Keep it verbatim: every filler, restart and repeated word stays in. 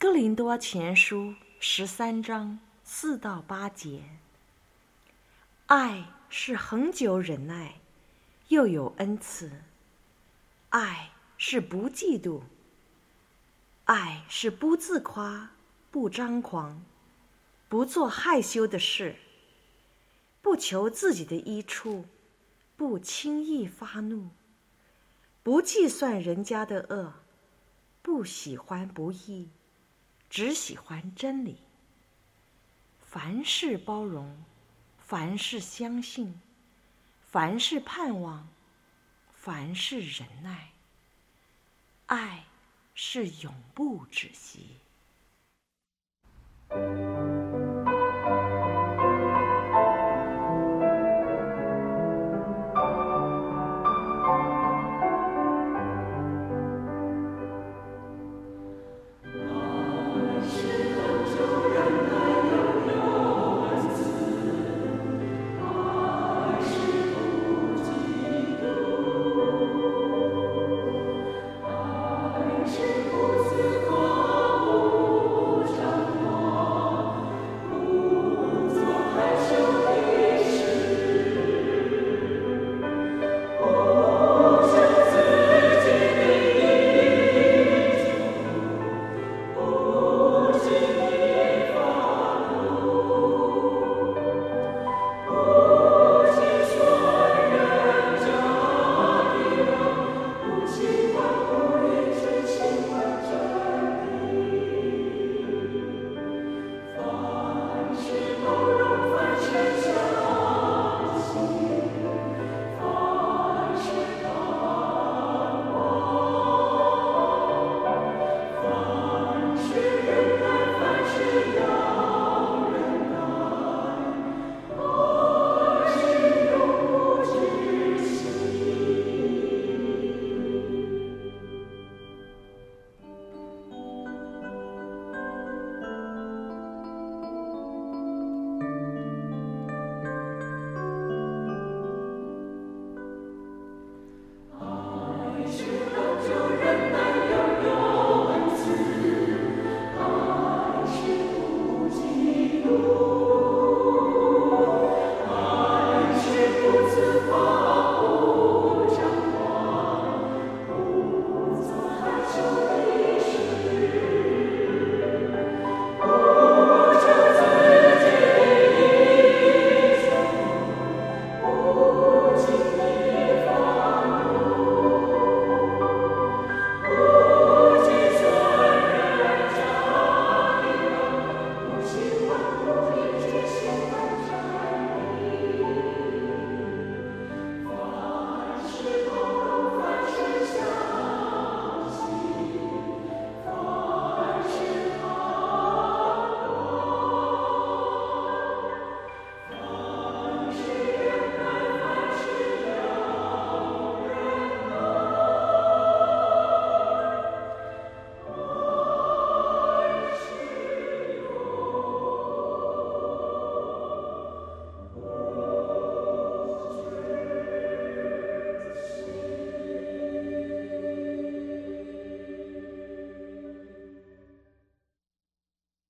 哥林多前书十三章四到八节。爱是恒久忍耐，又有恩慈；爱是不嫉妒；爱是不自夸，不张狂，不做害羞的事，不求自己的益处，不轻易发怒，不计算人家的恶，不喜欢不义，只喜欢真理。凡事包容，凡事相信，凡事盼望，凡事忍耐。爱是永不止息。